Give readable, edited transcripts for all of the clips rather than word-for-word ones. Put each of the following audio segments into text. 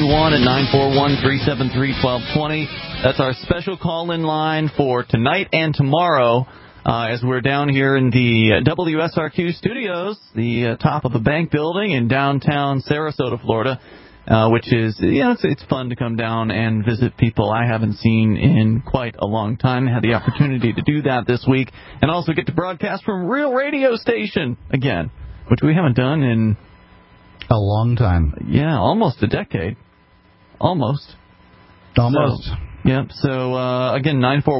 want at 941-373-1220. That's our special call-in line for tonight and tomorrow as we're down here in the WSRQ studios, the top of the bank building in downtown Sarasota, Florida, which is, it's fun to come down and visit people I haven't seen in quite a long time. I had the opportunity to do that this week and also get to broadcast from Real Radio Station again, which we haven't done in a long time. Yeah, almost a decade. Almost. So, again,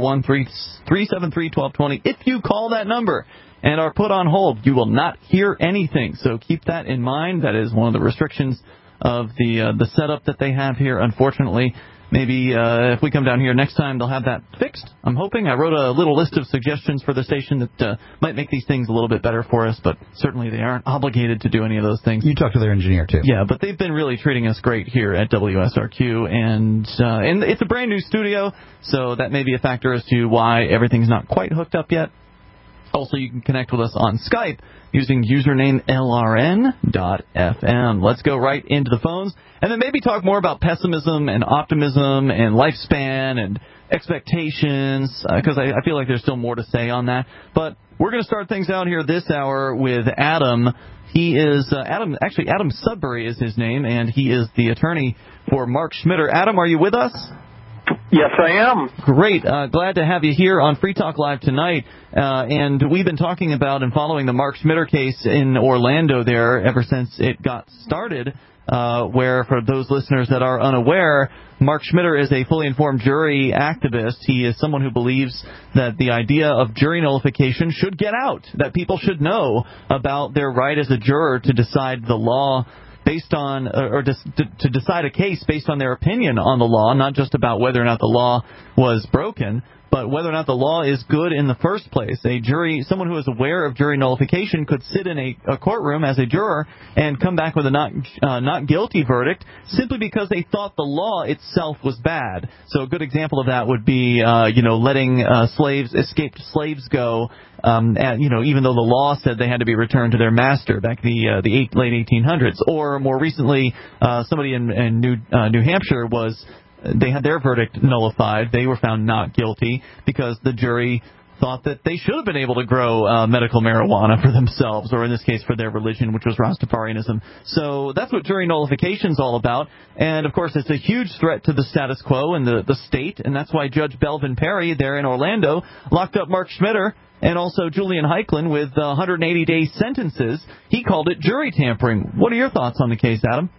941-373-1220. If you call that number and are put on hold, you will not hear anything. So keep that in mind. That is one of the restrictions of the setup that they have here, unfortunately. Maybe if we come down here next time, they'll have that fixed, I'm hoping. I wrote a little list of suggestions for the station that might make these things a little bit better for us, but certainly they aren't obligated to do any of those things. You talked to their engineer, too. Yeah, but they've been really treating us great here at WSRQ, and it's a brand-new studio, so that may be a factor as to why everything's not quite hooked up yet. Also, you can connect with us on Skype using username LRN.FM. Let's go right into the phones and then maybe talk more about pessimism and optimism and lifespan and expectations, because I feel like there's still more to say on that. But we're going to start things out here this hour with Adam. He is Adam Sudbury is his name, and he is the attorney for Mark Schmitter. Adam, are you with us? Yes, I am. Great. Glad to have you here on Free Talk Live tonight. And we've been talking about and following the Mark Schmitter case in Orlando there ever since it got started, where, for those listeners that are unaware, Mark Schmitter is a fully informed jury activist. He is someone who believes that the idea of jury nullification should get out, that people should know about their right as a juror to decide the law based on, or to decide a case based on their opinion on the law, not just about whether or not the law was broken, but whether or not the law is good in the first place. A jury, someone who is aware of jury nullification, could sit in a courtroom as a juror and come back with a not guilty verdict simply because they thought the law itself was bad. So a good example of that would be, letting escaped slaves go, even though the law said they had to be returned to their master back in the late 1800s. Or more recently, somebody in New Hampshire they had their verdict nullified. They were found not guilty because the jury thought that they should have been able to grow medical marijuana for themselves, or in this case for their religion, which was Rastafarianism. So that's what jury nullification is all about. And, of course, it's a huge threat to the status quo and the state, and that's why Judge Belvin Perry there in Orlando locked up Mark Schmitter and also Julian Heiklin with 180-day sentences. He called it jury tampering. What are your thoughts on the case, Adam?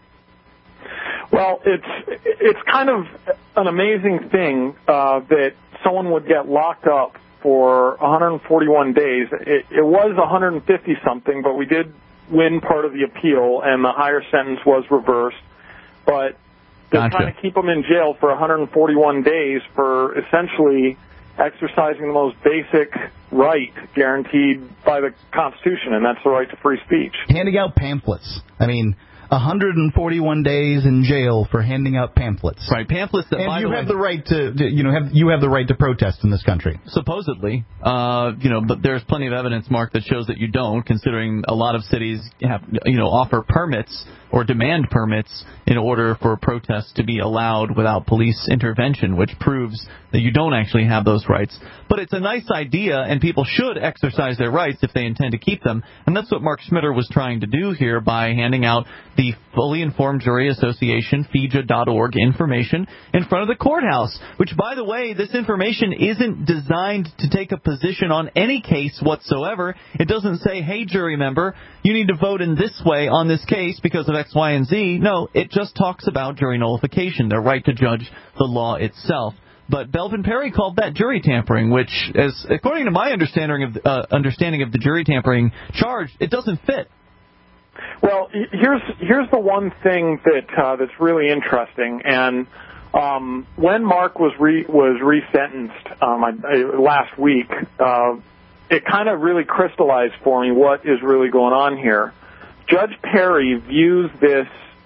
Well, it's kind of an amazing thing that someone would get locked up for 141 days. It was 150-something, but we did win part of the appeal, and the higher sentence was reversed. But they're trying to keep him in jail for 141 days for essentially exercising the most basic right guaranteed by the Constitution, and that's the right to free speech. Handing out pamphlets. 141 days in jail for handing out pamphlets. Right, pamphlets that. And you have the right to, you have the right to protest in this country. Supposedly, but there's plenty of evidence, Mark, that shows that you don't. Considering a lot of cities have, offer permits or demand permits in order for protests to be allowed without police intervention, which proves that you don't actually have those rights. But it's a nice idea, and people should exercise their rights if they intend to keep them. And that's what Mark Schmitter was trying to do here by handing out the Fully Informed Jury Association, FIJA.org, information in front of the courthouse, which, by the way, this information isn't designed to take a position on any case whatsoever. It doesn't say, hey, jury member, you need to vote in this way on this case because of X, Y, and Z. No, it just talks about jury nullification, their right to judge the law itself. But Belvin Perry called that jury tampering, which, according to my understanding of the jury tampering charge, it doesn't fit. Well, here's the one thing that's really interesting, and when Mark was resentenced last week, it kind of really crystallized for me what is really going on here. Judge Perry views this,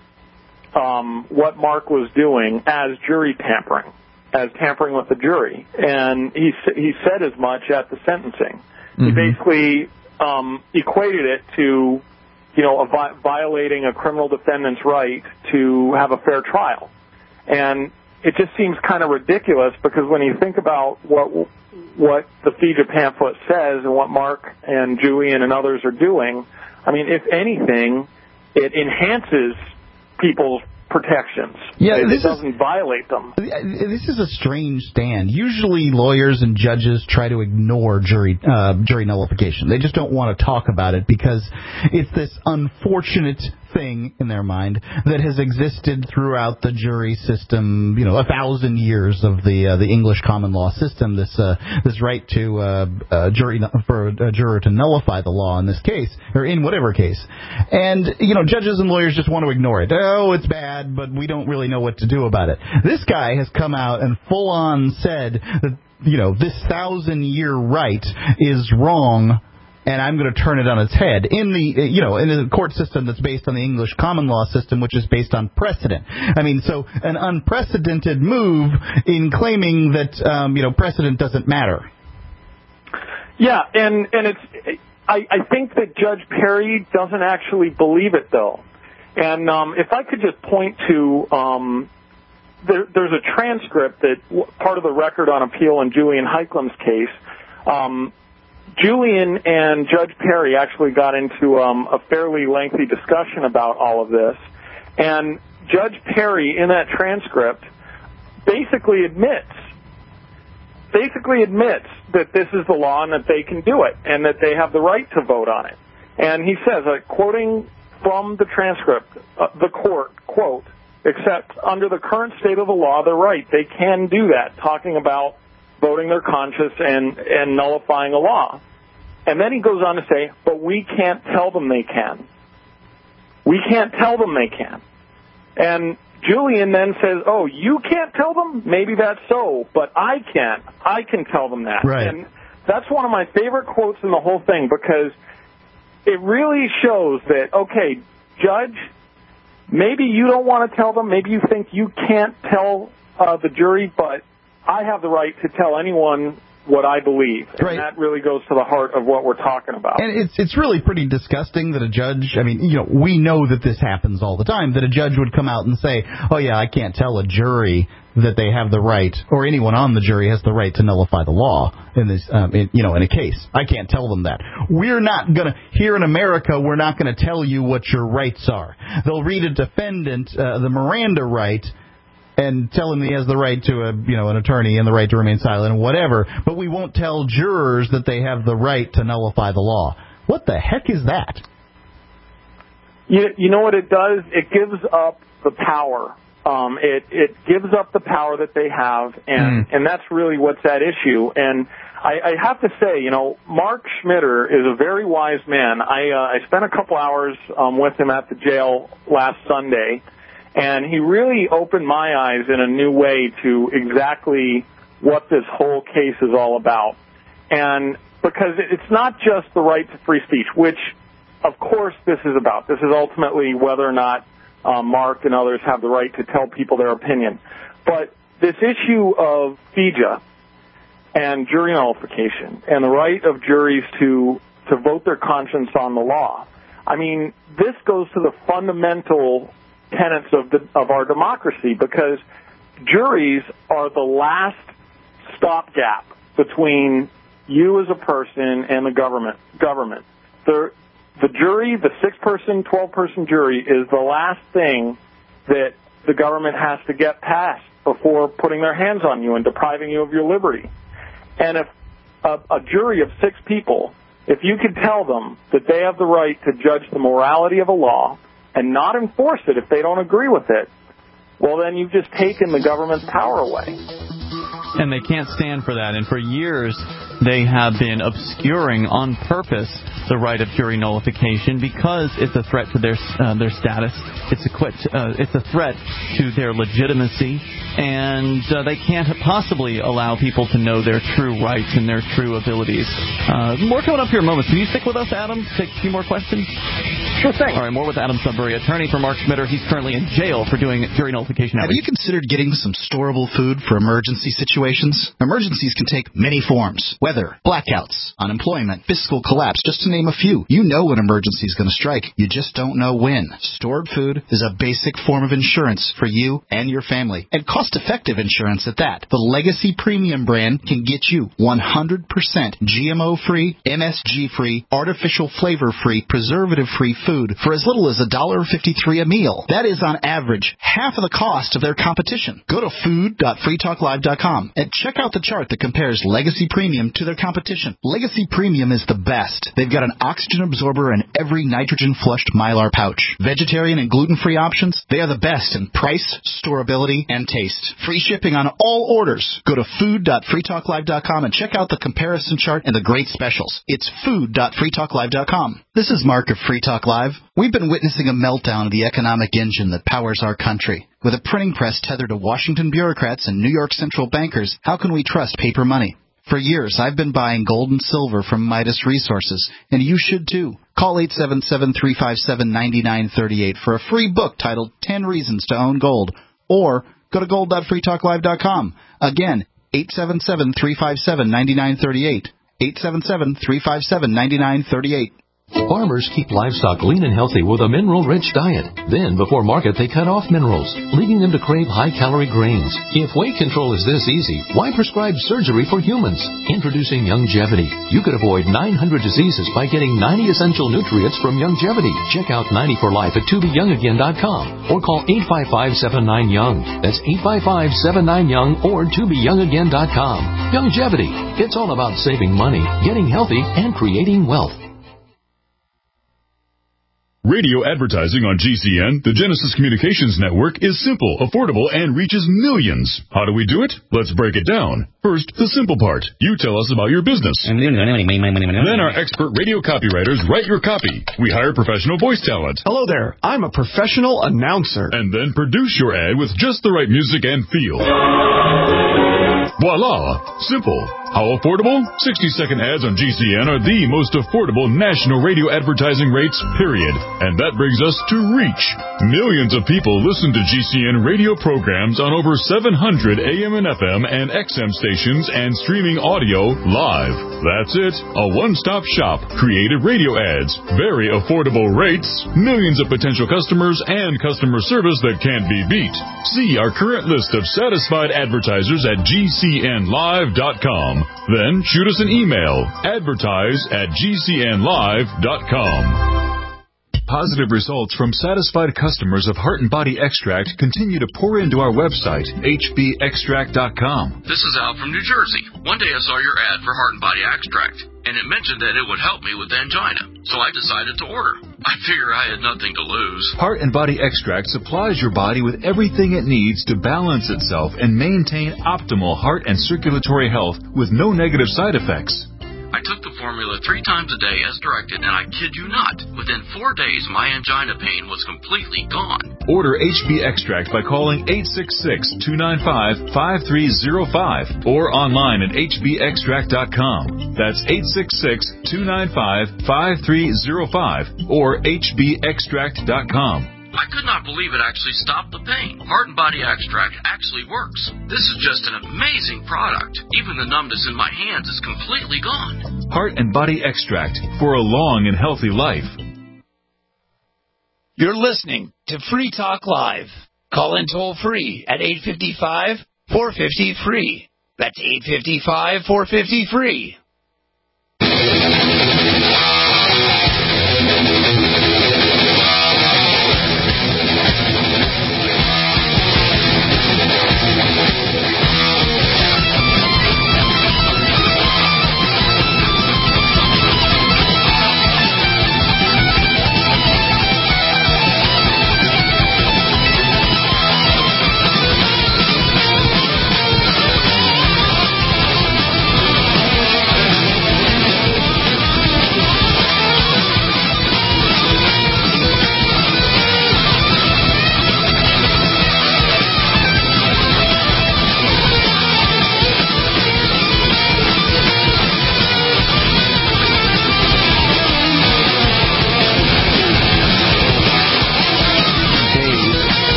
what Mark was doing, as jury tampering, as tampering with the jury, and he said as much at the sentencing. Mm-hmm. He basically equated it to violating a criminal defendant's right to have a fair trial. And it just seems kind of ridiculous, because when you think about what the FIJA pamphlet says and what Mark and Julian and others are doing, I mean, if anything, it enhances people's protections. Yeah, it doesn't violate them. This is a strange stand. Usually lawyers and judges try to ignore jury nullification. They just don't want to talk about it, because it's this unfortunate thing in their mind that has existed throughout the jury system, 1,000 years of the English common law system, this right to for a juror to nullify the law in this case, or in whatever case. And, judges and lawyers just want to ignore it. Oh, it's bad, but we don't really know what to do about it. This guy has come out and full on said that, this 1,000-year right is wrong, and I'm going to turn it on its head in the court system that's based on the English common law system, which is based on precedent. I mean, so an unprecedented move in claiming that precedent doesn't matter. Yeah, and I think that Judge Perry doesn't actually believe it, though. And if I could just point to there's a transcript that part of the record on appeal in Julian Heiklem's case. Julian and Judge Perry actually got into a fairly lengthy discussion about all of this. And Judge Perry, in that transcript, basically admits that this is the law and that they can do it and that they have the right to vote on it. And he says, quoting from the transcript, the court, quote, "Except under the current state of the law, they're right. They can do that," talking about voting their conscience and nullifying a law. And then he goes on to say, but we can't tell them they can. We can't tell them they can. And Julian then says, oh, you can't tell them? Maybe that's so, but I can. I can tell them that. Right. And that's one of my favorite quotes in the whole thing, because it really shows that, okay, judge, maybe you don't want to tell them. Maybe you think you can't tell the jury, but I have the right to tell anyone what I believe. And right. That really goes to the heart of what we're talking about. And it's really pretty disgusting that a judge, we know that this happens all the time, that a judge would come out and say, oh, yeah, I can't tell a jury that they have the right, or anyone on the jury has the right to nullify the law in this, in a case. I can't tell them that. We're not going to, here in America, we're not going to tell you what your rights are. They'll read a defendant, the Miranda right, and tell him he has the right to an attorney and the right to remain silent and whatever, but we won't tell jurors that they have the right to nullify the law. What the heck is that? You know what it does? It gives up the power. It gives up the power that they have, and that's really what's at issue. And I have to say, Mark Schmitter is a very wise man. I spent a couple hours with him at the jail last Sunday, and he really opened my eyes in a new way to exactly what this whole case is all about. And because it's not just the right to free speech, which, of course, this is about. This is ultimately whether or not Mark and others have the right to tell people their opinion. But this issue of FIJA and jury nullification and the right of juries to vote their conscience on the law, I mean, this goes to the fundamental tenets of our democracy, because juries are the last stopgap between you as a person and the government. The jury, the 6-person, 12-person jury, is the last thing that the government has to get past before putting their hands on you and depriving you of your liberty. And if a jury of 6 people, if you could tell them that they have the right to judge the morality of a law and not enforce it if they don't agree with it, well, then you've just taken the government's power away. And they can't stand for that. And for years, they have been obscuring on purpose the right of jury nullification because it's a threat to their status. It's a threat to their legitimacy, and they can't possibly allow people to know their true rights and their true abilities. More coming up here in moments. Can you stick with us, Adam? Take a few more questions. Sure thing. All right, more with Adam Sudbury, attorney for Mark Schmitter. He's currently in jail for doing jury nullification Have outreach. you considered getting some storable food for emergency situations? Emergencies can take many forms. Weather, blackouts, unemployment, fiscal collapse, just to name a few. You know when emergency is going to strike. You just don't know when. Stored food is a basic form of insurance for you and your family. And cost-effective insurance at that. The Legacy Premium brand can get you 100% GMO-free, MSG-free, artificial flavor-free, preservative-free food for as little as $1.53 a meal. That is, on average, half of the cost of their competition. Go to food.freetalklive.com and check out the chart that compares Legacy Premium to their competition. Legacy Premium is the best. They've got an oxygen absorber in every nitrogen-flushed Mylar pouch. Vegetarian and gluten-free options, they are the best in price, storability, and taste. Free shipping on all orders. Go to food.freetalklive.com and check out the comparison chart and the great specials. It's food.freetalklive.com. This is Mark of Free Talk Live. We've been witnessing a meltdown of the economic engine that powers our country. With a printing press tethered to Washington bureaucrats and New York central bankers, how can we trust paper money? For years, I've been buying gold and silver from Midas Resources, and you should too. Call 877-357-9938 for a free book titled 10 Reasons to Own Gold, or go to gold.freetalklive.com. Again, 877-357-9938. 877-357-9938. Farmers keep livestock lean and healthy with a mineral-rich diet. Then, before market, they cut off minerals, leaving them to crave high-calorie grains. If weight control is this easy, why prescribe surgery for humans? Introducing Youngevity. You could avoid 900 diseases by getting 90 essential nutrients from Youngevity. Check out 90 for Life at tobeyoungagain.com or call 855-79-YOUNG. That's 855-79-YOUNG or tobeyoungagain.com. Youngevity. It's all about saving money, getting healthy, and creating wealth. Radio advertising on GCN, the Genesis Communications Network, is simple, affordable, and reaches millions. How do we do it? Let's break it down. First, the simple part. You tell us about your business. Then our expert radio copywriters write your copy. We hire professional voice talent. Hello there. I'm a professional announcer. And then produce your ad with just the right music and feel. Voila! Simple. How affordable? 60-second ads on GCN are the most affordable national radio advertising rates, period. And that brings us to reach. Millions of people listen to GCN radio programs on over 700 AM and FM and XM stations and streaming audio live. That's it. A one-stop shop. Creative radio ads. Very affordable rates. Millions of potential customers and customer service that can't be beat. See our current list of satisfied advertisers at GCNlive.com. Then shoot us an email. advertise@GCNlive.com. Positive results from satisfied customers of Heart and Body Extract continue to pour into our website, hbextract.com. This is Al from New Jersey. One day I saw your ad for Heart and Body Extract, and it mentioned that it would help me with angina, so I decided to order. I figure I had nothing to lose. Heart and Body Extract supplies your body with everything it needs to balance itself and maintain optimal heart and circulatory health with no negative side effects. I took the formula 3 times a day as directed, and I kid you not, within 4 days my angina pain was completely gone. Order HB Extract by calling 866-295-5305 or online at hbextract.com. That's 866-295-5305 or hbextract.com. I could not believe it actually stopped the pain. Heart and Body Extract actually works. This is just an amazing product. Even the numbness in my hands is completely gone. Heart and Body Extract for a long and healthy life. You're listening to Free Talk Live. Call in toll free at 855-450-FREE. That's 855-450-FREE.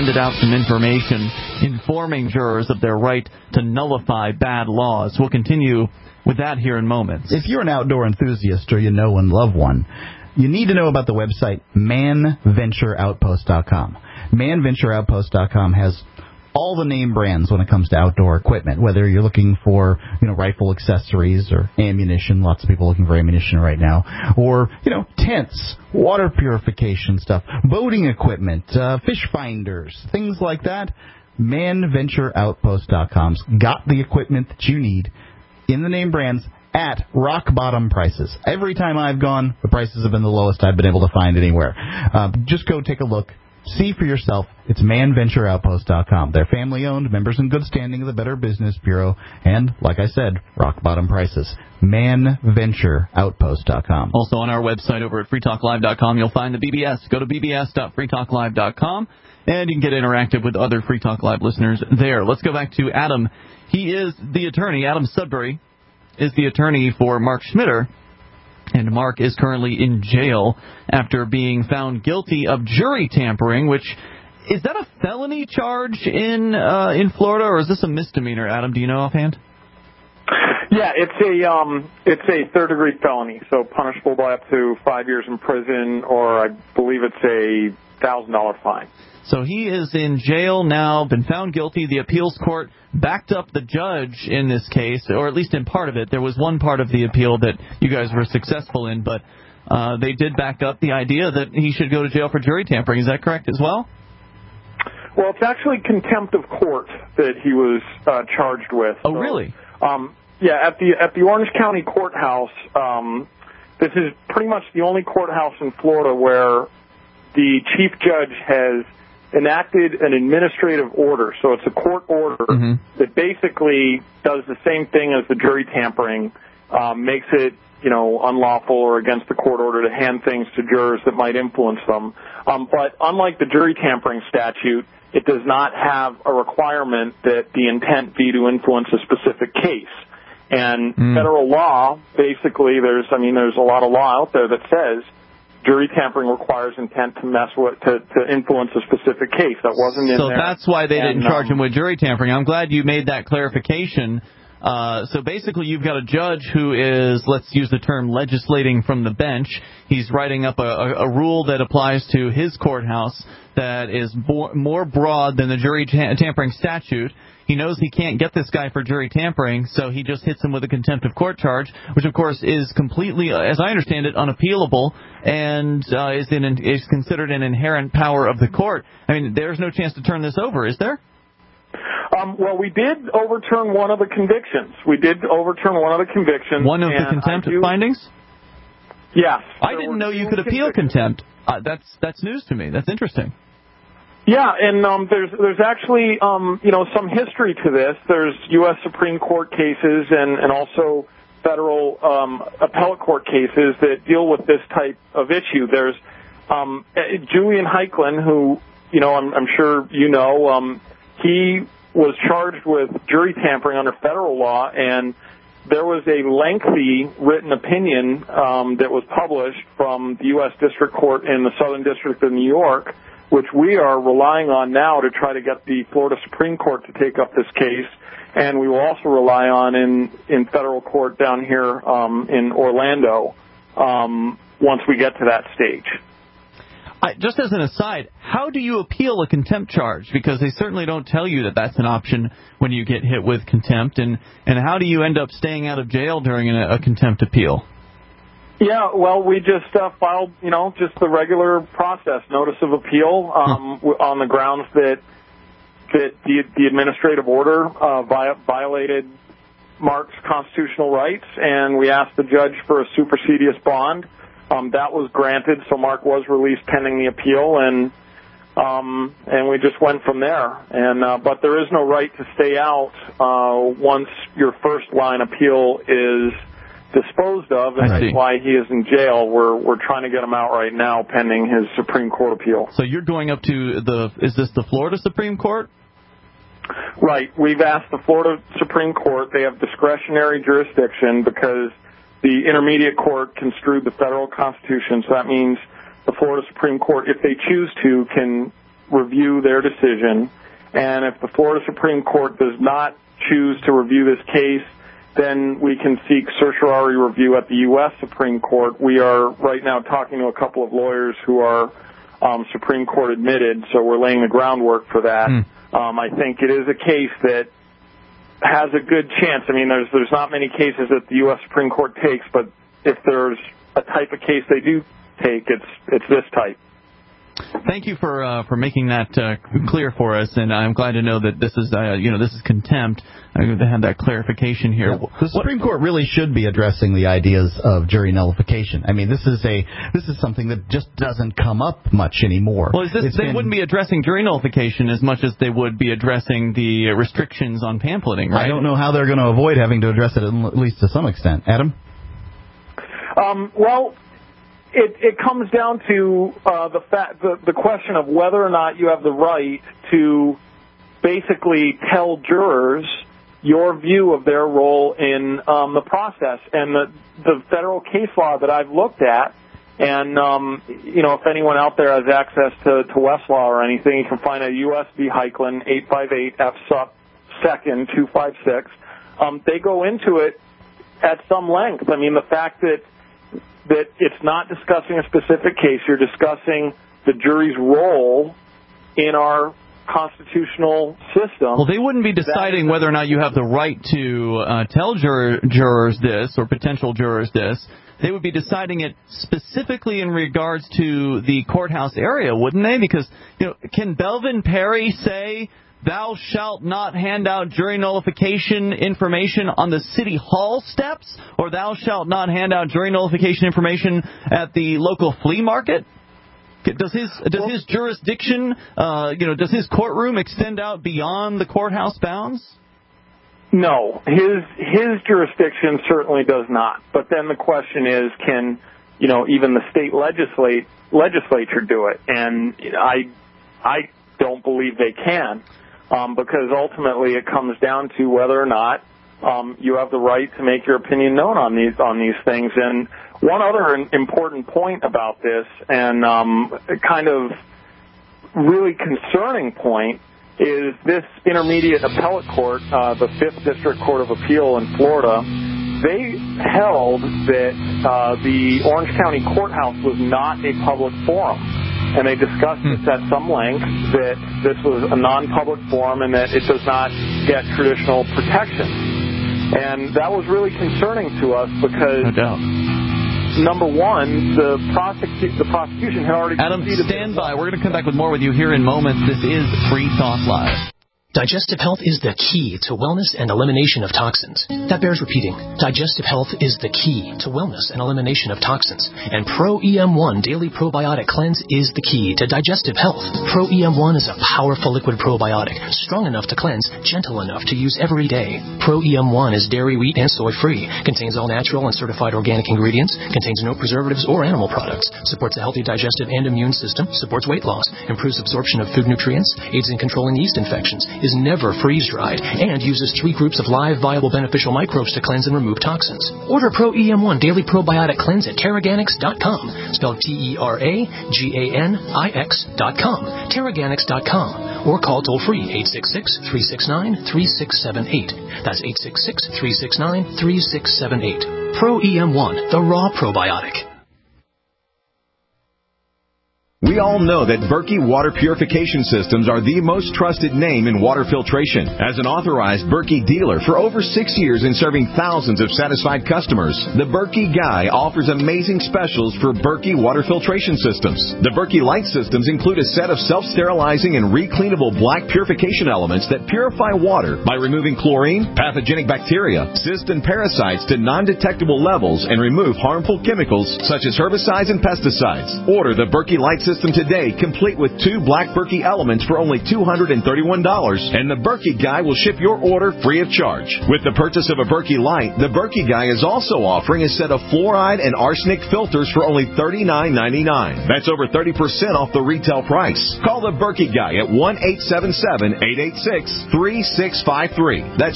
handed out some information informing jurors of their right to nullify bad laws. We'll continue with that here in moments. If you're an outdoor enthusiast or you know and love one, you need to know about the website manventureoutpost.com. Manventureoutpost.com has all the name brands when it comes to outdoor equipment, whether you're looking for, rifle accessories or ammunition. Lots of people looking for ammunition right now. Or, tents, water purification stuff, boating equipment, fish finders, things like that. ManVentureOutpost.com's got the equipment that you need in the name brands at rock bottom prices. Every time I've gone, the prices have been the lowest I've been able to find anywhere. Just go take a look. See for yourself. It's manventureoutpost.com. They're family-owned, members in good standing of the Better Business Bureau, and, like I said, rock-bottom prices. manventureoutpost.com. Also on our website over at freetalklive.com, you'll find the BBS. Go to bbs.freetalklive.com, and you can get interactive with other Free Talk Live listeners there. Let's go back to Adam. He is the attorney. Adam Sudbury is the attorney for Mark Schmitter. And Mark is currently in jail after being found guilty of jury tampering, which, is that a felony charge in Florida, or is this a misdemeanor, Adam? Do you know offhand? Yeah, it's a third-degree felony, so punishable by up to 5 years in prison, or I believe it's a $1,000 fine. So he is in jail now, been found guilty. The appeals court backed up the judge in this case, or at least in part of it. There was one part of the appeal that you guys were successful in, but they did back up the idea that he should go to jail for jury tampering. Is that correct as well? Well, it's actually contempt of court that he was charged with. Oh, really? Yeah, at the Orange County Courthouse, this is pretty much the only courthouse in Florida where the chief judge has enacted an administrative order. So it's a court order that basically does the same thing as the jury tampering, makes it, unlawful or against the court order to hand things to jurors that might influence them. But unlike the jury tampering statute, it does not have a requirement that the intent be to influence a specific case. And federal law, basically, there's a lot of law out there that says jury tampering requires intent to influence a specific case. That wasn't in there. So that's why they didn't charge him with jury tampering. I'm glad you made that clarification. So basically you've got a judge who is, let's use the term, legislating from the bench. He's writing up a rule that applies to his courthouse that is more broad than the jury tampering statute. He knows he can't get this guy for jury tampering, so he just hits him with a contempt of court charge, which, of course, is completely, as I understand it, unappealable and is considered an inherent power of the court. I mean, there's no chance to turn this over, is there? Well, we did overturn one of the convictions. One of the contempt findings? Yes. I didn't know you could appeal contempt. That's news to me. That's interesting. Yeah, and there's actually some history to this. There's U.S. Supreme Court cases and also federal appellate court cases that deal with this type of issue. There's Julian Heiklin, who I'm sure you know. He was charged with jury tampering under federal law, and there was a lengthy written opinion that was published from the U.S. District Court in the Southern District of New York, which we are relying on now to try to get the Florida Supreme Court to take up this case, and we will also rely on in federal court down here in Orlando once we get to that stage. Just as an aside, how do you appeal a contempt charge? Because they certainly don't tell you that that's an option when you get hit with contempt, and how do you end up staying out of jail during a contempt appeal? Yeah, well, we just filed, just the regular process, notice of appeal, on the grounds that the administrative order violated Mark's constitutional rights, and we asked the judge for a supersedious bond. That was granted, so Mark was released pending the appeal, and we just went from there. But there is no right to stay out once your first line appeal is disposed of, and that's why he is in jail. We're trying to get him out right now pending his Supreme Court appeal. So you're going up to is this the Florida Supreme Court? Right. We've asked the Florida Supreme Court. They have discretionary jurisdiction because the intermediate court construed the federal constitution, so that means the Florida Supreme Court, if they choose to, can review their decision. And if the Florida Supreme Court does not choose to review this case, then we can seek certiorari review at the U.S. Supreme Court. We are right now talking to a couple of lawyers who are Supreme Court admitted, so we're laying the groundwork for that. I think it is a case that has a good chance. I mean, there's not many cases that the U.S. Supreme Court takes, but if there's a type of case they do take, it's this type. Thank you for making that clear for us, and I'm glad to know that this is this is contempt. I'm going to have that clarification here. Yeah. The Supreme Court really should be addressing the ideas of jury nullification. I mean, this is something that just doesn't come up much anymore. Well, they wouldn't be addressing jury nullification as much as they would be addressing the restrictions on pamphleting, right? I don't know how they're going to avoid having to address it, at least to some extent. Adam? Well, it comes down to the question of whether or not you have the right to basically tell jurors your view of their role in the process. And the federal case law that I've looked at, and if anyone out there has access to Westlaw or anything, you can find a U.S. v. Heiklin 858 F Sup 2nd 256. They go into it at some length. I mean, the fact that it's not discussing a specific case, you're discussing the jury's role in our constitutional system. Well, they wouldn't be deciding whether or not you have the right to tell jurors this or potential jurors this. They would be deciding it specifically in regards to the courthouse area, wouldn't they? Because, can Belvin Perry say, "Thou shalt not hand out jury nullification information on the city hall steps," or "Thou shalt not hand out jury nullification information at the local flea market"? Does his jurisdiction, does his courtroom extend out beyond the courthouse bounds? No, his jurisdiction certainly does not. But then the question is, can even the state legislature do it? And I don't believe they can. Because ultimately it comes down to whether or not you have the right to make your opinion known on these things. And one other important point about this, and kind of really concerning point, is this intermediate appellate court, the 5th District Court of Appeal in Florida. They held that the Orange County Courthouse was not a public forum. And they discussed this at some length, that this was a non-public forum and that it does not get traditional protection. And that was really concerning to us because, number one, the prosecution had already... Adam, stand by. We're going to come back with more with you here in moments. This is Free Talk Live. Digestive health is the key to wellness and elimination of toxins. That bears repeating. Digestive health is the key to wellness and elimination of toxins. And Pro EM1 Daily Probiotic Cleanse is the key to digestive health. Pro EM1 is a powerful liquid probiotic, strong enough to cleanse, gentle enough to use every day. Pro EM1 is dairy, wheat, and soy-free, contains all natural and certified organic ingredients, contains no preservatives or animal products, supports a healthy digestive and immune system, supports weight loss, improves absorption of food nutrients, aids in controlling yeast infections, is never freeze-dried, and uses 3 groups of live, viable, beneficial microbes to cleanse and remove toxins. Order Pro EM1 Daily Probiotic Cleanse at Teraganix.com, spelled Teraganix.com, Teraganix.com, or call toll-free 866-369-3678. That's 866-369-3678. Pro EM1, the raw probiotic. We all know that Berkey Water Purification Systems are the most trusted name in water filtration. As an authorized Berkey dealer for over 6 years and serving thousands of satisfied customers, the Berkey Guy offers amazing specials for Berkey Water Filtration Systems. The Berkey Light Systems include a set of self-sterilizing and recleanable black purification elements that purify water by removing chlorine, pathogenic bacteria, cysts, and parasites to non-detectable levels and remove harmful chemicals such as herbicides and pesticides. Order the Berkey Light System today, complete with 2 black Berkey elements for only $231, and the Berkey Guy will ship your order free of charge. With the purchase of a Berkey Light, the Berkey Guy is also offering a set of fluoride and arsenic filters for only $39.99. That's over 30% off the retail price. Call the Berkey Guy at 1-877-886-3653. That's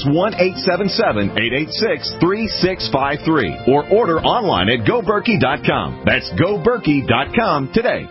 1-877-886-3653. Or order online at GoBerkey.com. That's GoBerkey.com today.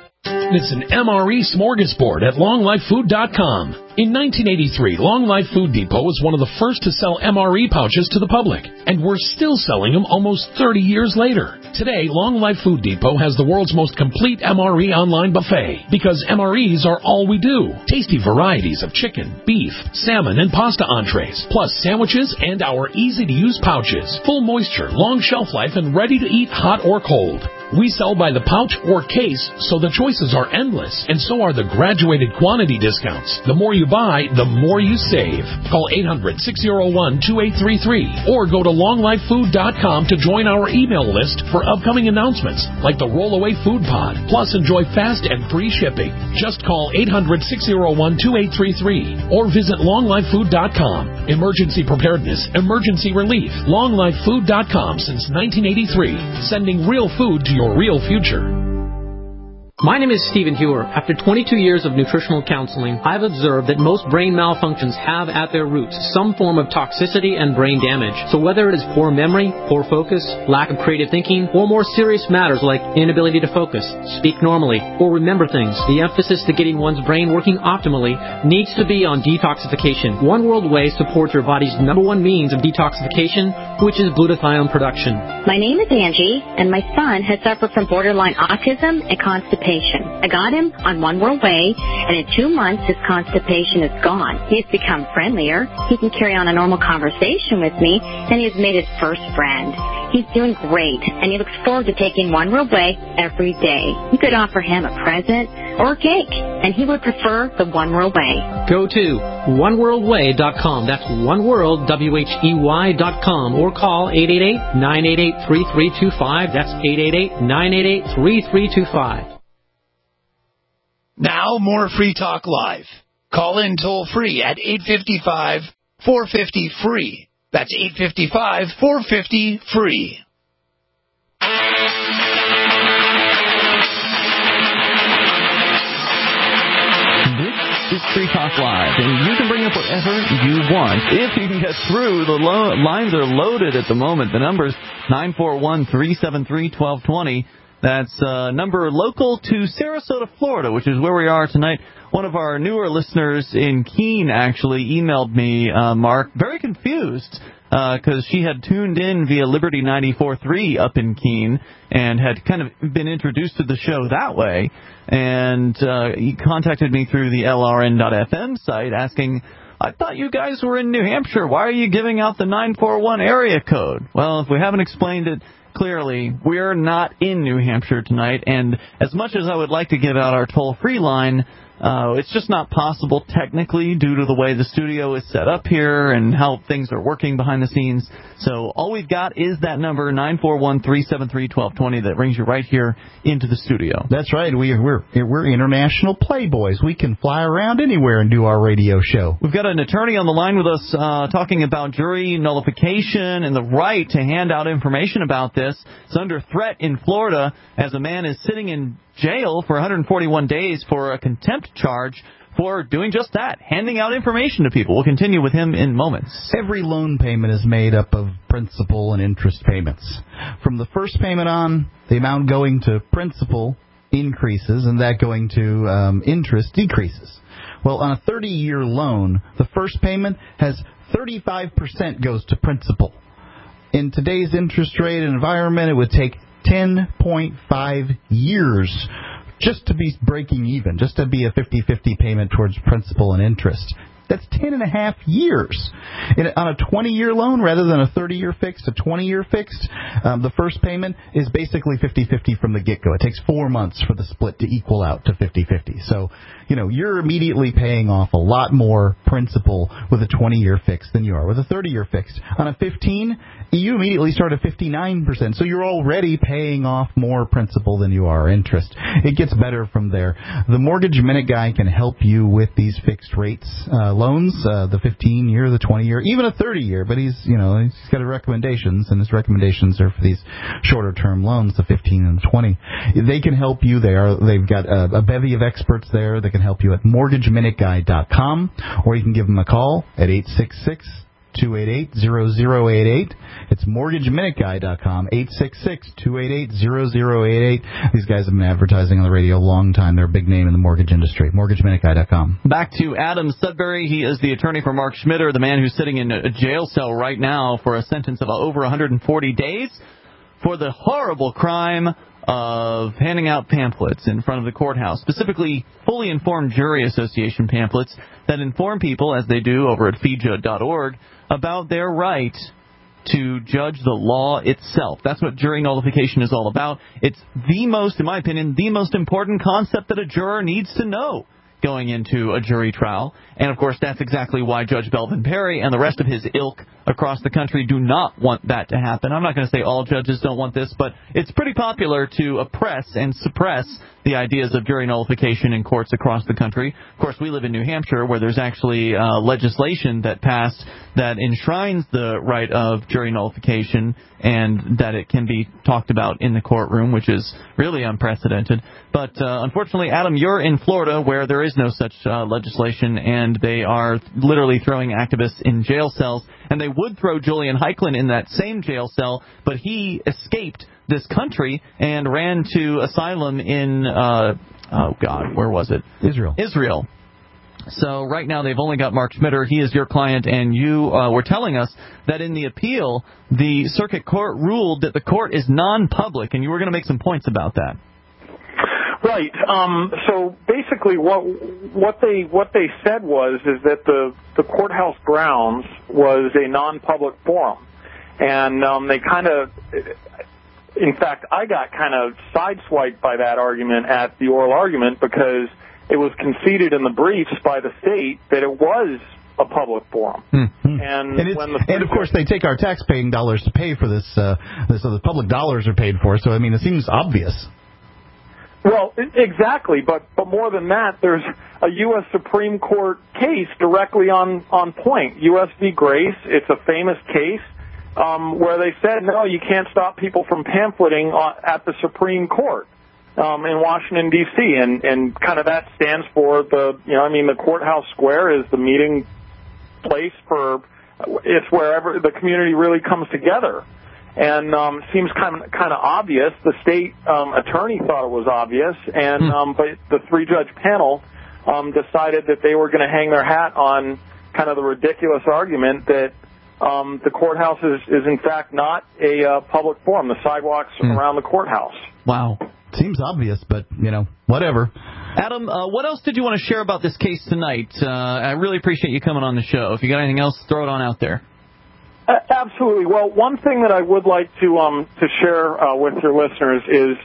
It's an MRE smorgasbord at longlifefood.com. In 1983, Long Life Food Depot was one of the first to sell MRE pouches to the public, and we're still selling them almost 30 years later. Today, Long Life Food Depot has the world's most complete MRE online buffet, because MREs are all we do. Tasty varieties of chicken, beef, salmon, and pasta entrees, plus sandwiches and our easy-to-use pouches. Full moisture, long shelf life, and ready to eat hot or cold. We sell by the pouch or case, so the choices are endless, and so are the graduated quantity discounts. The more you buy, the more you save. Call 800-601-2833 or go to longlifefood.com to join our email list for upcoming announcements like the Rollaway Food Pod. Plus, enjoy fast and free shipping. Just call 800-601-2833 or visit longlifefood.com. Emergency preparedness, emergency relief. longlifefood.com since 1983, sending real food to your real future. My name is Stephen Hewer. After 22 years of nutritional counseling, I've observed that most brain malfunctions have at their roots some form of toxicity and brain damage. So whether it is poor memory, poor focus, lack of creative thinking, or more serious matters like inability to focus, speak normally, or remember things, the emphasis to getting one's brain working optimally needs to be on detoxification. One World Whey supports your body's #1 means of detoxification, which is glutathione production. My name is Angie, and my son has suffered from borderline autism and constipation. I got him on One World Whey, and in 2 months his constipation is gone. He's become friendlier. He can carry on a normal conversation with me, and he has made his first friend. He's doing great, and he looks forward to taking One World Whey every day. You could offer him a present or a cake, and he would prefer the One World Whey. Go to oneworldwhey.com. That's oneworld.com, or call 888-988-3325. That's 888-988-3325. Now, more Free Talk Live. Call in toll-free at 855-450-FREE. That's 855-450-FREE. This is Free Talk Live, and you can bring up whatever you want. If you can get through, the lines are loaded at the moment. The number's 941-373-1220. That's number local to Sarasota, Florida, which is where we are tonight. One of our newer listeners in Keene actually emailed me, Mark, very confused because she had tuned in via Liberty 94.3 up in Keene and had kind of been introduced to the show that way. And he contacted me through the LRN.FM site asking, I thought you guys were in New Hampshire. Why are you giving out the 941 area code? Well, if we haven't explained it clearly, we're not in New Hampshire tonight, and as much as I would like to give out our toll-free line, it's just not possible technically due to the way the studio is set up here and how things are working behind the scenes. So all we've got is that number, 941-373-1220, that brings you right here into the studio. That's right. We're international playboys. We can fly around anywhere and do our radio show. We've got an attorney on the line with us talking about jury nullification and the right to hand out information about this. It's under threat in Florida as a man is sitting in jail for 141 days for a contempt charge for doing just that, handing out information to people. We'll continue with him in moments. Every loan payment is made up of principal and interest payments. From the first payment on, the amount going to principal increases and that going to interest decreases. Well, on a 30-year loan, the first payment has 35% goes to principal. In today's interest rate environment, it would take 10.5 years just to be breaking even, just to be a 50-50 payment towards principal and interest. That's 10.5 years. On a 20-year loan, rather than a 30-year fixed, a 20-year fixed, the first payment is basically 50-50 from the get-go. It takes 4 months for the split to equal out to 50-50. So, you're immediately paying off a lot more principal with a 20-year fixed than you are with a 30-year fixed. On a 15, you immediately start at 59%. So you're already paying off more principal than you are interest. It gets better from there. The Mortgage Minute Guy can help you with these fixed rates loans, the 15-year, the 20-year, even a 30-year. But he's got recommendations, and his recommendations are for these shorter-term loans, the 15 and the 20. They can help you. They've got a bevy of experts there that can help you at MortgageMinuteGuy.com, or you can give them a call at 866-288-0088. It's MortgageMinuteGuy.com, 866-288-0088. These guys have been advertising on the radio a long time. They're a big name in the mortgage industry. MortgageMinuteGuy.com. Back to Adam Sudbury. He is the attorney for Mark Schmitter, the man who's sitting in a jail cell right now for a sentence of over 140 days for the horrible crime of handing out pamphlets in front of the courthouse, specifically Fully Informed Jury Association pamphlets that inform people, as they do over at FEJA.org, about their right to judge the law itself. That's what jury nullification is all about. It's the most, in my opinion, the most important concept that a juror needs to know going into a jury trial. And, of course, that's exactly why Judge Belvin Perry and the rest of his ilk across the country do not want that to happen. I'm not going to say all judges don't want this, but it's pretty popular to oppress and suppress the ideas of jury nullification in courts across the country. Of course, we live in New Hampshire, where there's actually legislation that passed that enshrines the right of jury nullification and that it can be talked about in the courtroom, which is really unprecedented. But unfortunately, Adam, you're in Florida, where there is no such legislation, and they are literally throwing activists in jail cells. And they would throw Julian Heiklin in that same jail cell, but he escaped this country and ran to asylum in, where was it? Israel. So right now they've only got Mark Schmitter. He is your client, and you were telling us that in the appeal, the circuit court ruled that the court is non-public, and you were going to make some points about that. Right. So basically, what they said is that the courthouse grounds was a non-public forum, and they kind of, in fact, I got kind of sideswiped by that argument at the oral argument because it was conceded in the briefs by the state that it was a public forum. Mm-hmm. And of course, they take our tax-paying dollars to pay for this, so the public dollars are paid for. So I mean, it seems obvious. Well, exactly, but more than that, there's a U.S. Supreme Court case directly on point. U.S. v. Grace, it's a famous case where they said, no, you can't stop people from pamphleting at the Supreme Court in Washington, D.C., and kind of that stands for the courthouse square is the meeting place it's wherever the community really comes together. And seems kind of obvious. The state attorney thought it was obvious, and but the three-judge panel decided that they were going to hang their hat on kind of the ridiculous argument that the courthouse is in fact not a public forum. The sidewalks around the courthouse. Wow, seems obvious, but whatever. Adam, what else did you want to share about this case tonight? I really appreciate you coming on the show. If you got anything else, throw it on out there. Absolutely. Well, one thing that I would like to share with your listeners is,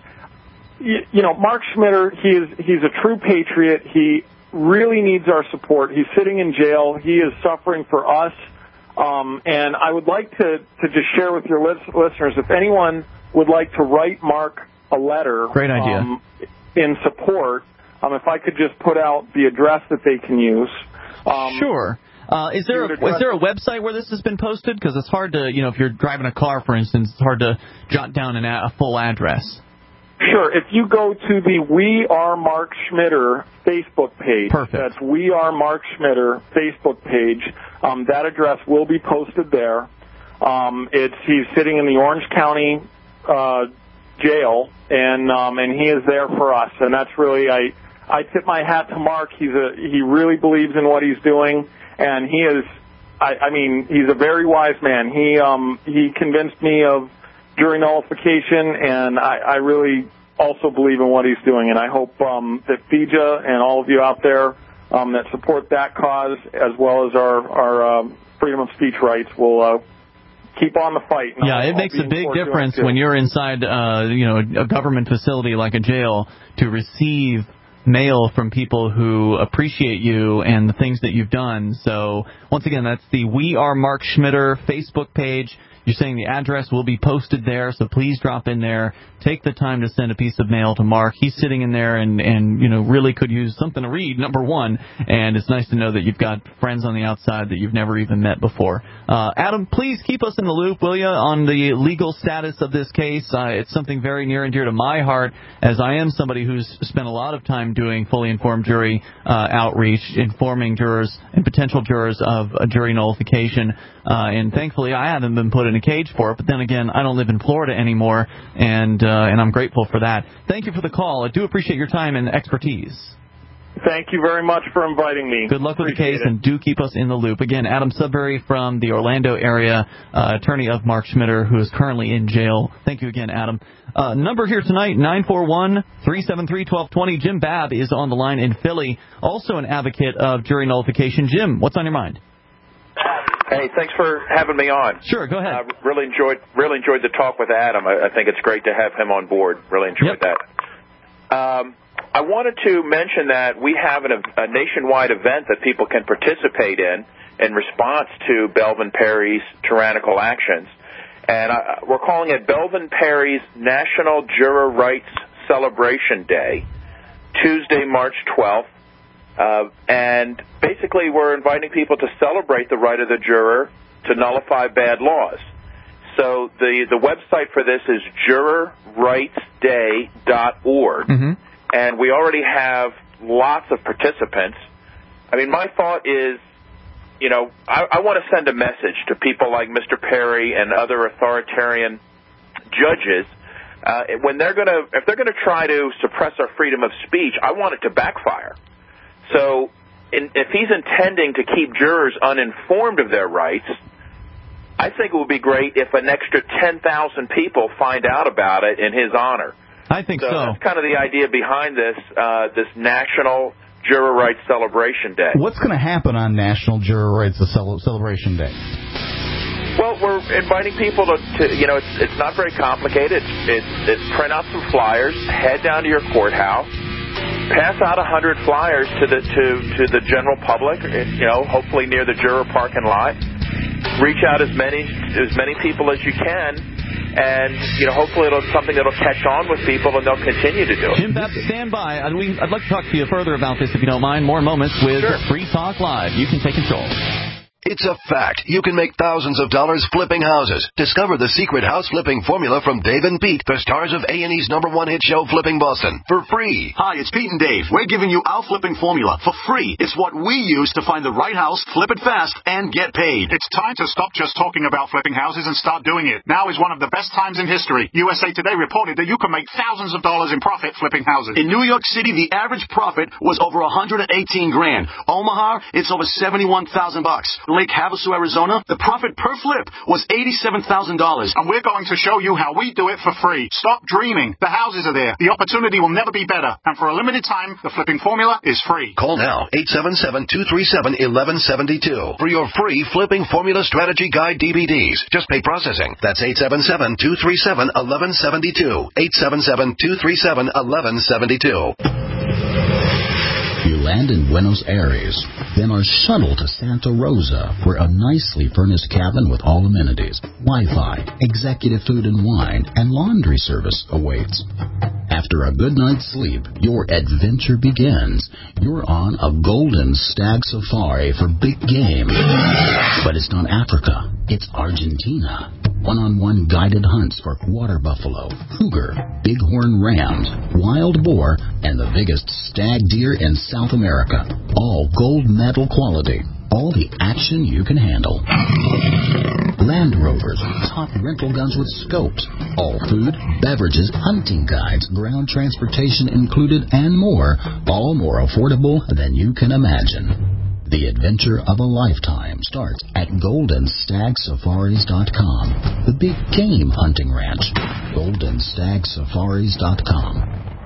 Mark Schmitter, he's a true patriot. He really needs our support. He's sitting in jail. He is suffering for us. And I would like to just share with your listeners, if anyone would like to write Mark a letter. Great idea. In support, if I could just put out the address that they can use. Sure. Is there a website where this has been posted? Because it's hard to, if you're driving a car, for instance, it's hard to jot down a full address. Sure. If you go to the We Are Mark Schmitter Facebook page, Perfect. That's We Are Mark Schmitter Facebook page. That address will be posted there. He's sitting in the Orange County jail, and he is there for us. And that's really I tip my hat to Mark. He really believes in what he's doing. And he is, he's a very wise man. He convinced me of jury nullification, and I really also believe in what he's doing. And I hope that FEJA and all of you out there that support that cause, as well as our freedom of speech rights, will keep on the fight. Yeah, it makes a big difference when you're inside, a government facility like a jail to receive mail from people who appreciate you and the things that you've done. So, once again, that's the We Are Mark Schmitter Facebook page. You're saying the address will be posted there, so please drop in there. Take the time to send a piece of mail to Mark. He's sitting in there and really could use something to read, number one, and it's nice to know that you've got friends on the outside that you've never even met before. Adam, please keep us in the loop, will you, on the legal status of this case. It's something very near and dear to my heart, as I am somebody who's spent a lot of time doing fully informed jury outreach, informing jurors and potential jurors of a jury nullification, and thankfully I haven't been put in a cage for it, but then again, I don't live in Florida anymore, and I'm grateful for that. Thank you for the call. I do appreciate your time and expertise. Thank you very much for inviting me. Good luck with the case, and do keep us in the loop. Again, Adam Sudbury from the Orlando area, attorney of Mark Schmitter, who is currently in jail. Thank you again, Adam. Number here tonight, 941-373-1220. Jim Babb is on the line in Philly, also an advocate of jury nullification. Jim, what's on your mind? Hey, thanks for having me on. Sure, go ahead. Really enjoyed the talk with Adam. I think it's great to have him on board. Really enjoyed that. I wanted to mention that we have a nationwide event that people can participate in response to Belvin Perry's tyrannical actions. And we're calling it Belvin Perry's National Juror Rights Celebration Day, Tuesday, March 12th. And basically we're inviting people to celebrate the right of the juror to nullify bad laws. So the website for this is jurorrightsday.org. Mm-hmm. And we already have lots of participants. I mean, my thought is, I want to send a message to people like Mr. Perry and other authoritarian judges. If they're going to try to suppress our freedom of speech, I want it to backfire. So if he's intending to keep jurors uninformed of their rights, I think it would be great if an extra 10,000 people find out about it in his honor. I think so. That's kind of the idea behind this National Juror Rights Celebration Day. What's going to happen on National Juror Rights Celebration Day? Well, we're inviting people to it's not very complicated. It's print out some flyers, head down to your courthouse, pass out 100 flyers to the general public, hopefully near the juror parking lot. Reach out as many people as you can. And, hopefully it's something that'll catch on with people and they'll continue to do it. Jim Babb, stand by. I'd like to talk to you further about this, if you don't mind. More moments with Free Talk Live. You can take control. It's a fact. You can make thousands of dollars flipping houses. Discover the secret house flipping formula from Dave and Pete, the stars of A&E's #1 hit show, Flipping Boston, for free. Hi, it's Pete and Dave. We're giving you our flipping formula for free. It's what we use to find the right house, flip it fast, and get paid. It's time to stop just talking about flipping houses and start doing it. Now is one of the best times in history. USA Today reported that you can make thousands of dollars in profit flipping houses. In New York City, the average profit was over $118 grand. Omaha, it's over $71,000. Lake Havasu, Arizona, the profit per flip was $87,000. And we're going to show you how we do it for free. Stop dreaming. The houses are there. The opportunity will never be better. And for a limited time, the flipping formula is free. Call now, 877-237-1172 for your free Flipping Formula Strategy Guide DVDs. Just pay processing. That's 877-237-1172. 877-237-1172. You land in Buenos Aires, then are shuttled to Santa Rosa, where a nicely furnished cabin with all amenities, Wi-Fi, executive food and wine, and laundry service awaits. After a good night's sleep, your adventure begins. You're on a golden stag safari for big game. But it's not Africa, it's Argentina. One-on-one guided hunts for water buffalo, cougar, bighorn rams, wild boar, and the biggest stag deer in South America. All gold medal quality. All the action you can handle. Land Rovers, top rental guns with scopes. All food, beverages, hunting guides, ground transportation included, and more. All more affordable than you can imagine. The adventure of a lifetime starts at GoldenStagSafaris.com. The big game hunting ranch. GoldenStagSafaris.com.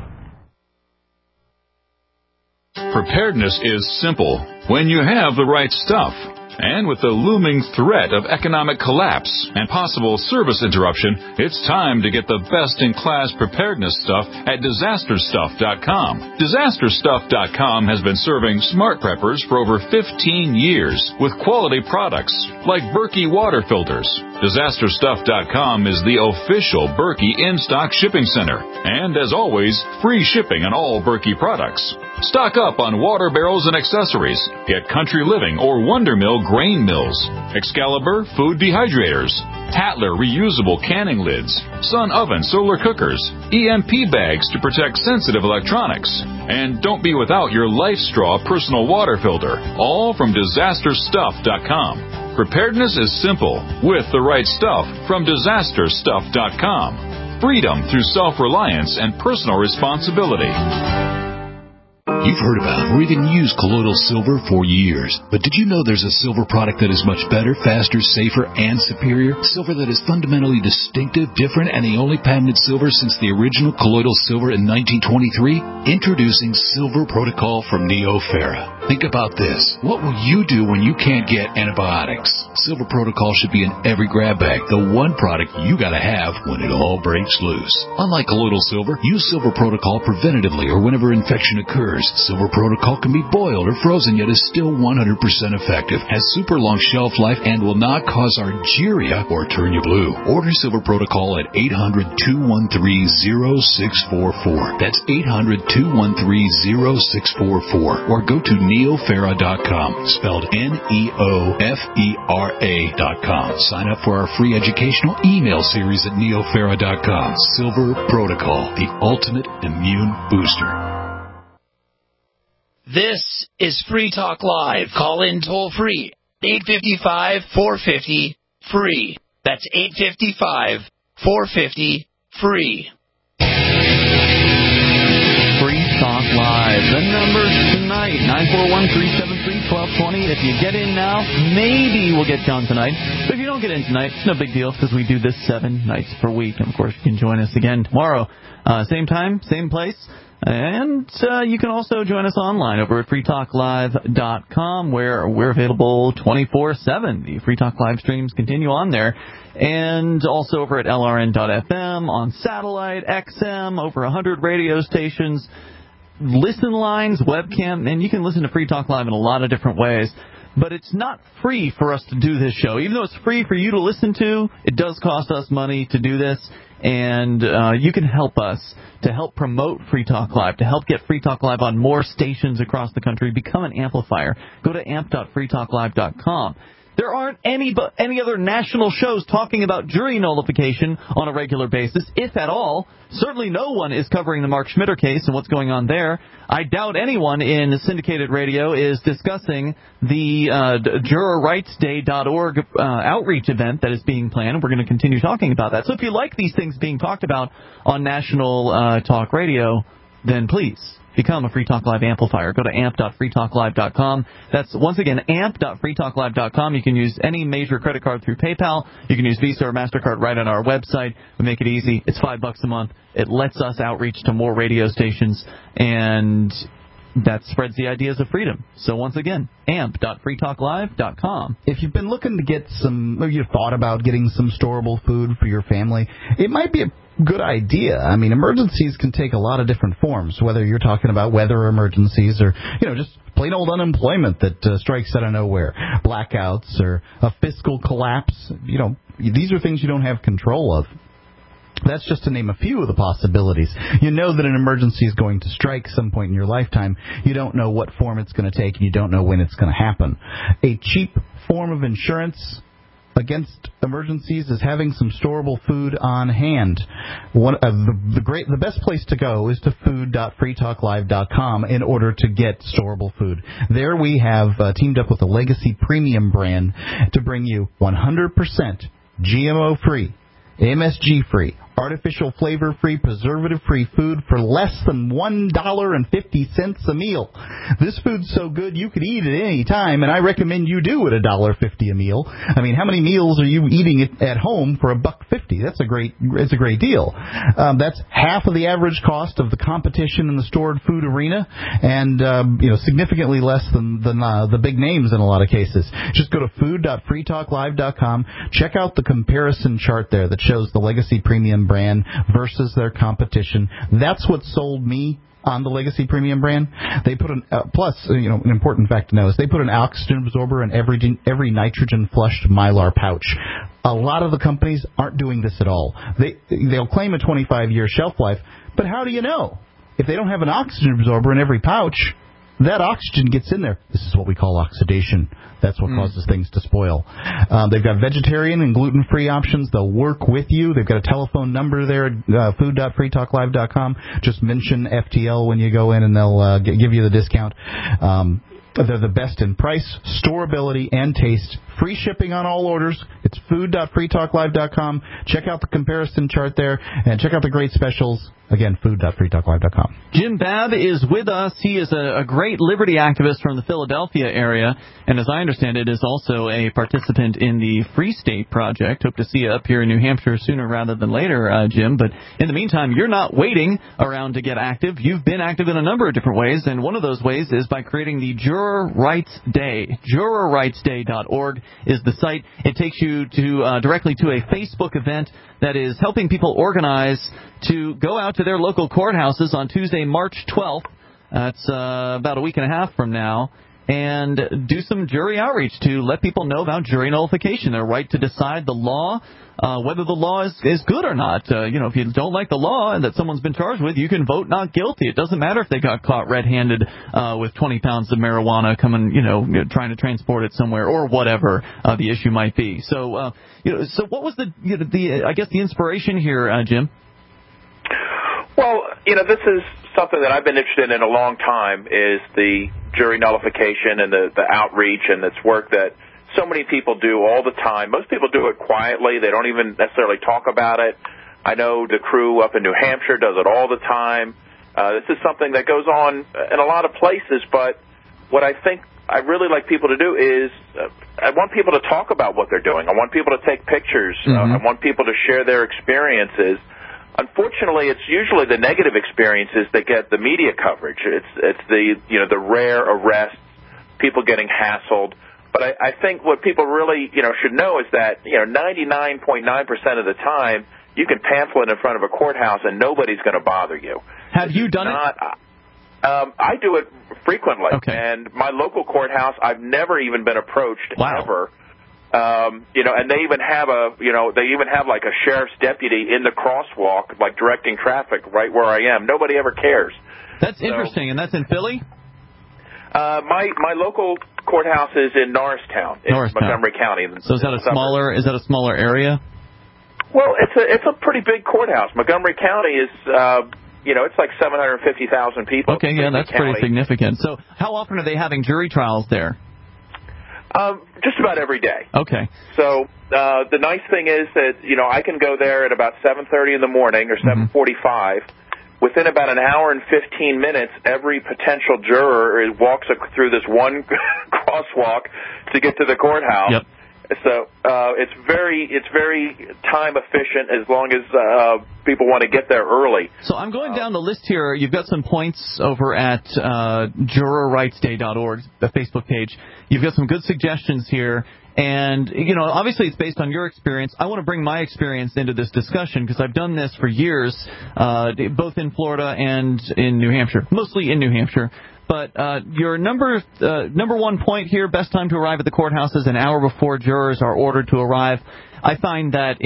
Preparedness is simple when you have the right stuff. And with the looming threat of economic collapse and possible service interruption, it's time to get the best-in-class preparedness stuff at DisasterStuff.com. DisasterStuff.com has been serving smart preppers for over 15 years with quality products like Berkey water filters, DisasterStuff.com is the official Berkey in-stock shipping center. And as always, free shipping on all Berkey products. Stock up on water barrels and accessories. Get Country Living or Wonder Mill grain mills, Excalibur food dehydrators, Tatler reusable canning lids, Sun oven solar cookers, EMP bags to protect sensitive electronics, and don't be without your Life Straw personal water filter, all from DisasterStuff.com. Preparedness is simple with the right stuff from DisasterStuff.com. Freedom through self-reliance and personal responsibility. You've heard about or even used colloidal silver for years. But did you know there's a silver product that is much better, faster, safer, and superior? Silver that is fundamentally distinctive, different, and the only patented silver since the original colloidal silver in 1923? Introducing Silver Protocol from Neoferra. Think about this. What will you do when you can't get antibiotics? Silver Protocol should be in every grab bag, the one product you gotta have when it all breaks loose. Unlike colloidal silver, use Silver Protocol preventatively or whenever infection occurs. Silver Protocol can be boiled or frozen, yet is still 100% effective, has super long shelf life, and will not cause argyria or turn you blue. Order Silver Protocol at 800-213-0644. That's 800-213-0644. Or go to neofera.com, spelled NEOFERA.com. Sign up for our free educational email series at neofera.com. Silver Protocol, the ultimate immune booster. This is Free Talk Live. Call in toll free. 855-450-FREE. That's 855-450-FREE. Free Talk Live. The numbers tonight, 941-373-1220. If you get in now, maybe we'll get John tonight. But if you don't get in tonight, it's no big deal because we do this 7 nights per week. And, of course, you can join us again tomorrow. Same time, same place. And you can also join us online over at freetalklive.com, where we're available 24/7. The Free Talk Live streams continue on there. And also over at LRN.FM, on satellite, XM, over 100 radio stations, listen lines, webcam, and you can listen to Free Talk Live in a lot of different ways. But it's not free for us to do this show. Even though it's free for you to listen to, it does cost us money to do this. And you can help us to help promote Free Talk Live, to help get Free Talk Live on more stations across the country. Become an amplifier. Go to amp.freetalklive.com. There aren't any other national shows talking about jury nullification on a regular basis, if at all. Certainly no one is covering the Mark Schmitter case and what's going on there. I doubt anyone in syndicated radio is discussing the jurorrightsday.org outreach event that is being planned. We're going to continue talking about that. So if you like these things being talked about on national talk radio, then please become a Free Talk Live amplifier. Go to amp.freetalklive.com. That's, once again, amp.freetalklive.com. You can use any major credit card through PayPal. You can use Visa or MasterCard right on our website. We make it easy. It's $5 a month. It lets us outreach to more radio stations, and that spreads the ideas of freedom. So once again, amp.freetalklive.com. If you've been looking to get some, or you've thought about getting some storable food for your family, it might be a good idea. I mean, emergencies can take a lot of different forms, whether you're talking about weather emergencies or, just plain old unemployment that strikes out of nowhere, blackouts or a fiscal collapse. These are things you don't have control of. That's just to name a few of the possibilities. You know that an emergency is going to strike some point in your lifetime. You don't know what form it's going to take, and you don't know when it's going to happen. A cheap form of insurance against emergencies is having some storable food on hand. The best place to go is to food.freetalklive.com in order to get storable food. There we have teamed up with the Legacy Premium brand to bring you 100% GMO-free, MSG-free, artificial flavor-free, preservative-free food for less than $1.50 a meal. This food's so good you could eat it any time, and I recommend you do it $1.50 a meal. I mean, how many meals are you eating at home for $1.50? It's a great deal. That's half of the average cost of the competition in the stored food arena, and significantly less than the big names in a lot of cases. Just go to food.freetalklive.com. Check out the comparison chart there that shows the Legacy Premium brand versus their competition. That's what sold me on the Legacy Premium brand. They put an important fact to know is they put an oxygen absorber in every nitrogen flushed Mylar pouch. A lot of the companies aren't doing this at all. They'll claim a 25-year shelf life, but how do you know? If they don't have an oxygen absorber in every pouch, that oxygen gets in there. This is what we call oxidation. That's what causes things to spoil. They've got vegetarian and gluten-free options. They'll work with you. They've got a telephone number there, food.freetalklive.com. Just mention FTL when you go in, and they'll give you the discount. They're the best in price, storability, and taste. Free shipping on all orders. It's food.freetalklive.com. Check out the comparison chart there, and check out the great specials. Again, food.freetalklive.com. Jim Babb is with us. He is a great liberty activist from the Philadelphia area, and as I understand it, is also a participant in the Free State Project. Hope to see you up here in New Hampshire sooner rather than later, Jim. But in the meantime, you're not waiting around to get active. You've been active in a number of different ways, and one of those ways is by creating the Juror Rights Day. JurorRightsDay.org is the site. It takes you to directly to a Facebook event that is helping people organize to go out to their local courthouses on Tuesday, March 12th. That's about a week and a half from now. And do some jury outreach to let people know about jury nullification, their right to decide the law, whether the law is good or not. If you don't like the law and that someone's been charged with, you can vote not guilty. It doesn't matter if they got caught red-handed with 20 pounds of marijuana coming, trying to transport it somewhere or whatever the issue might be. So, so what was the inspiration here, Jim? Well, this is something that I've been interested in a long time, is the jury nullification and the outreach, and it's work that so many people do all the time. Most people do it quietly. They don't even necessarily talk about it. I know the crew up in New Hampshire does it all the time. This is something that goes on in a lot of places, but what I think I really like people to do is I want people to talk about what they're doing. I want people to take pictures. I want people to share their experiences. Unfortunately, it's usually the negative experiences that get the media coverage. It's the rare arrests, people getting hassled. But I think what people really should know is that 99.9% of the time you can pamphlet in front of a courthouse and nobody's going to bother you. Have you done it? I do it frequently. Okay. And my local courthouse, I've never even been approached ever. And they even have like a sheriff's deputy in the crosswalk, like directing traffic right where I am. Nobody ever cares. That's interesting, and that's in Philly? My local courthouse is in Norristown, in Montgomery County. So is that a smaller area? Well, it's a pretty big courthouse. Montgomery County is it's like 750,000 people. Okay, yeah, that's pretty significant. So how often are they having jury trials there? Just about every day. Okay. So the nice thing is that I can go there at about 7:30 in the morning or 7:45. Within about an hour and 15 minutes, every potential juror walks through this one crosswalk to get to the courthouse. Yep. So it's very time efficient as long as people want to get there early. So I'm going down the list here. You've got some points over at JurorRightsDay.org, the Facebook page. You've got some good suggestions here. And, obviously it's based on your experience. I want to bring my experience into this discussion because I've done this for years, both in Florida and in New Hampshire, mostly in New Hampshire. But your number one point here, best time to arrive at the courthouse is an hour before jurors are ordered to arrive. I find that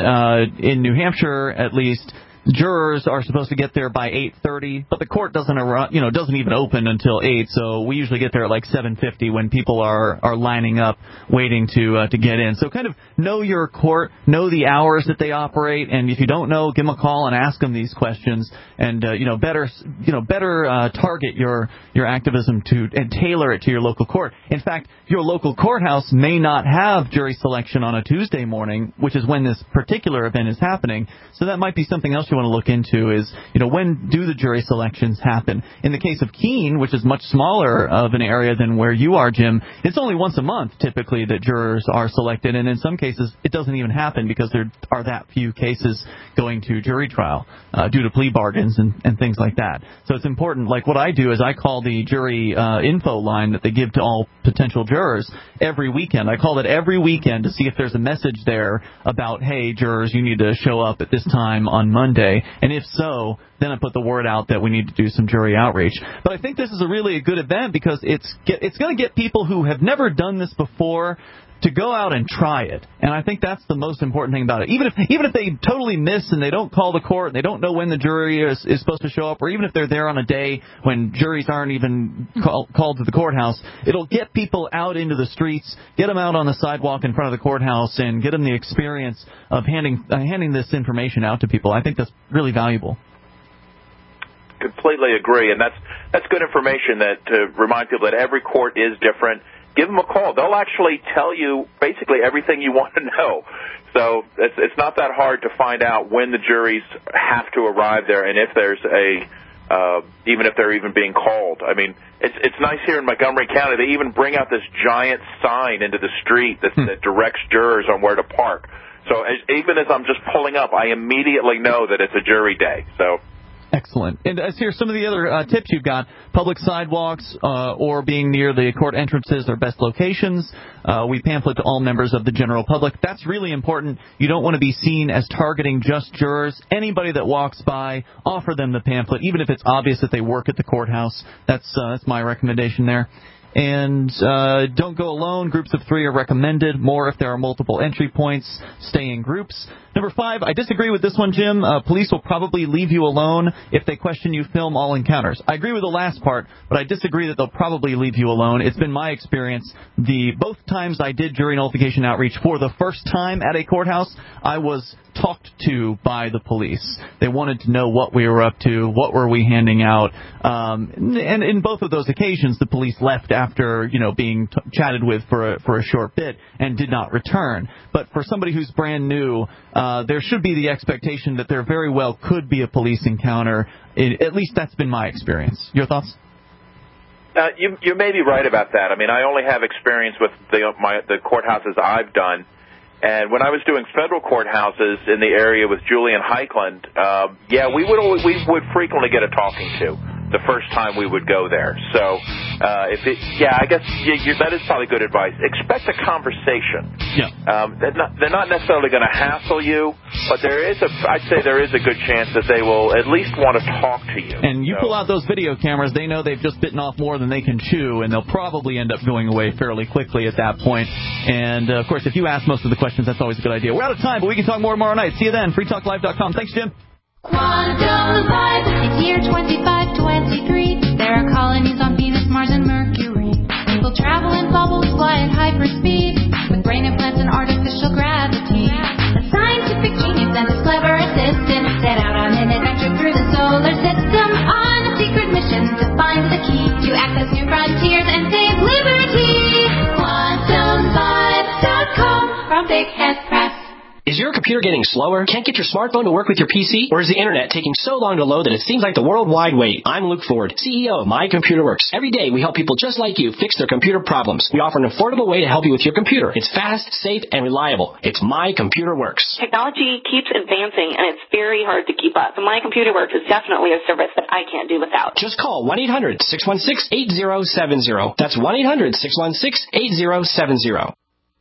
in New Hampshire, at least, jurors are supposed to get there by 8:30, but the court doesn't even open until 8. So we usually get there at like 7:50 when people are lining up, waiting to get in. So kind of know your court, know the hours that they operate, and if you don't know, give them a call and ask them these questions, and better target your activism and tailor it to your local court. In fact, your local courthouse may not have jury selection on a Tuesday morning, which is when this particular event is happening. So that might be something else you want to look into is, when do the jury selections happen? In the case of Keene, which is much smaller of an area than where you are, Jim, it's only once a month typically that jurors are selected, and in some cases it doesn't even happen because there are that few cases going to jury trial due to plea bargains and things like that. So it's important, like what I do is I call the jury info line that they give to all potential jurors every weekend. I call it every weekend to see if there's a message there about, hey, jurors, you need to show up at this time on Monday. And if so, then I put the word out that we need to do some jury outreach. But I think this is a really good event because it's going to get people who have never done this before to go out and try it. And I think that's the most important thing about it. Even if they totally miss and they don't call the court, they don't know when the jury is supposed to show up, or even if they're there on a day when juries aren't even called to the courthouse, it'll get people out into the streets, get them out on the sidewalk in front of the courthouse, and get them the experience of handing this information out to people. I think that's really valuable. Completely agree, and that's good information to remind people that every court is different. Give them a call. They'll actually tell you basically everything you want to know. So it's not that hard to find out when the juries have to arrive there, and if there's even if they're even being called. I mean, it's nice here in Montgomery County. They even bring out this giant sign into the street that directs jurors on where to park. So even as I'm just pulling up, I immediately know that it's a jury day. So. Excellent. And here's some of the other tips you've got. Public sidewalks or being near the court entrances are best locations. We pamphlet to all members of the general public. That's really important. You don't want to be seen as targeting just jurors. Anybody that walks by, offer them the pamphlet, even if it's obvious that they work at the courthouse. That's my recommendation there. And don't go alone. Groups of 3 are recommended. More if there are multiple entry points. Stay in groups. Number 5, I disagree with this one, Jim. Police will probably leave you alone if they question you. Film all encounters. I agree with the last part, but I disagree that they'll probably leave you alone. It's been my experience. Both times I did jury nullification outreach for the first time at a courthouse, I was talked to by the police. They wanted to know what we were up to, what were we handing out, and in both of those occasions, the police left after being chatted with for a short bit and did not return. But for somebody who's brand new, there should be the expectation that there very well could be a police encounter. At least that's been my experience. Your thoughts? You may be right about that. I mean, I only have experience with the courthouses I've done. And when I was doing federal courthouses in the area with Julian Heichland, we would frequently get a talking to the first time we would go there. So, I guess that is probably good advice. Expect a conversation. Yeah. They're not necessarily going to hassle you, but I'd say there is a good chance that they will at least want to talk to you. And you pull out those video cameras, they know they've just bitten off more than they can chew, and they'll probably end up going away fairly quickly at that point. And, of course, if you ask most of the questions, that's always a good idea. We're out of time, but we can talk more tomorrow night. See you then. freetalklive.com. Thanks, Jim. Quantum Life, it's year 2523. There are colonies on Venus, Mars, and Mercury. People travel in bubbles, fly at hyperspeed, with brain implants and artificial gravity. A scientific genius and his clever assistant set out on an adventure through the solar system on a secret mission to find the key to access new frontiers and save liberty. QuantumVibes.com from Big Head Press. Is your computer getting slower? Can't get your smartphone to work with your PC? Or is the internet taking so long to load that it seems like the worldwide wait? I'm Luke Ford, CEO of My Computer Works. Every day we help people just like you fix their computer problems. We offer an affordable way to help you with your computer. It's fast, safe, and reliable. It's My Computer Works. Technology keeps advancing, and it's very hard to keep up. So My Computer Works is definitely a service that I can't do without. Just call 1-800-616-8070. That's 1-800-616-8070.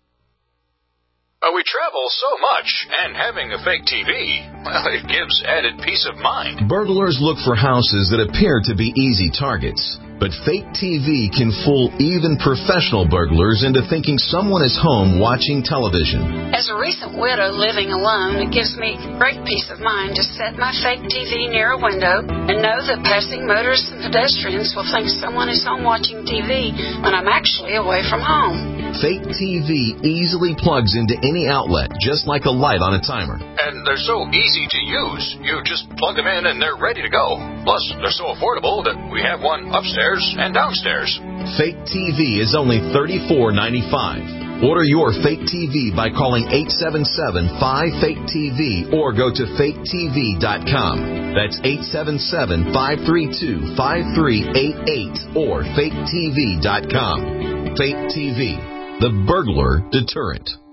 We travel so much, and having a fake TV, well, it gives added peace of mind. Burglars look for houses that appear to be easy targets. But fake TV can fool even professional burglars into thinking someone is home watching television. As a recent widow living alone, it gives me great peace of mind to set my fake TV near a window and know that passing motorists and pedestrians will think someone is home watching TV when I'm actually away from home. Fake TV easily plugs into any outlet, just like a light on a timer. And they're so easy to use. You just plug them in and they're ready to go. Plus, they're so affordable that we have one upstairs and downstairs. Fake TV is only $34.95. Order your fake TV by calling 877-5FAKE-TV or go to faketv.com. That's 877-532-5388 or faketv.com. Fake TV, the burglar deterrent.